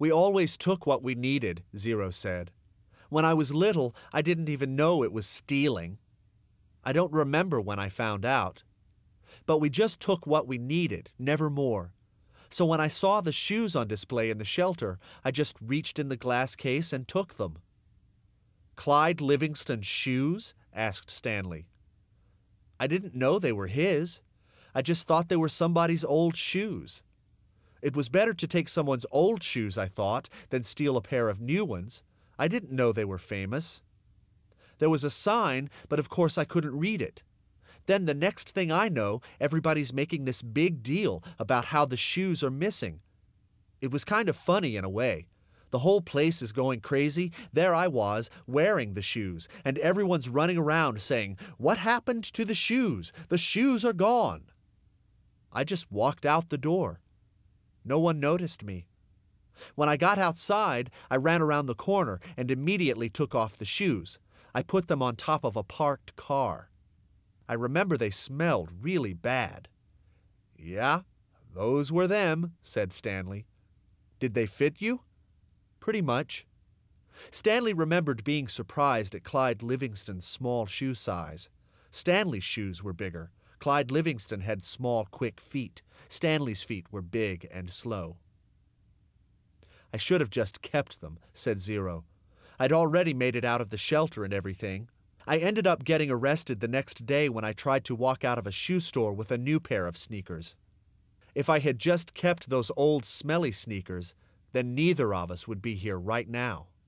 We always took what we needed, Zero said. When I was little, I didn't even know it was stealing. I don't remember when I found out. But we just took what we needed, never more. So when I saw the shoes on display in the shelter, I just reached in the glass case and took them. Clyde Livingston's shoes? Asked Stanley. I didn't know they were his. I just thought they were somebody's old shoes. It was better to take someone's old shoes, I thought, than steal a pair of new ones. I didn't know they were famous. There was a sign, but of course I couldn't read it. Then the next thing I know, everybody's making this big deal about how the shoes are missing. It was kind of funny in a way. The whole place is going crazy. There I was, wearing the shoes, and everyone's running around saying, "What happened to the shoes? The shoes are gone." I just walked out the door. No one noticed me. When I got outside, I ran around the corner and immediately took off the shoes. I put them on top of a parked car. I remember they smelled really bad. "Yeah, those were them," said Stanley. "Did they fit you?" "Pretty much." Stanley remembered being surprised at Clyde Livingston's small shoe size. Stanley's shoes were bigger. Clyde Livingston had small, quick feet. Stanley's feet were big and slow. "I should have just kept them," said Zero. "I'd already made it out of the shelter and everything. I ended up getting arrested the next day when I tried to walk out of a shoe store with a new pair of sneakers. If I had just kept those old smelly sneakers, then neither of us would be here right now."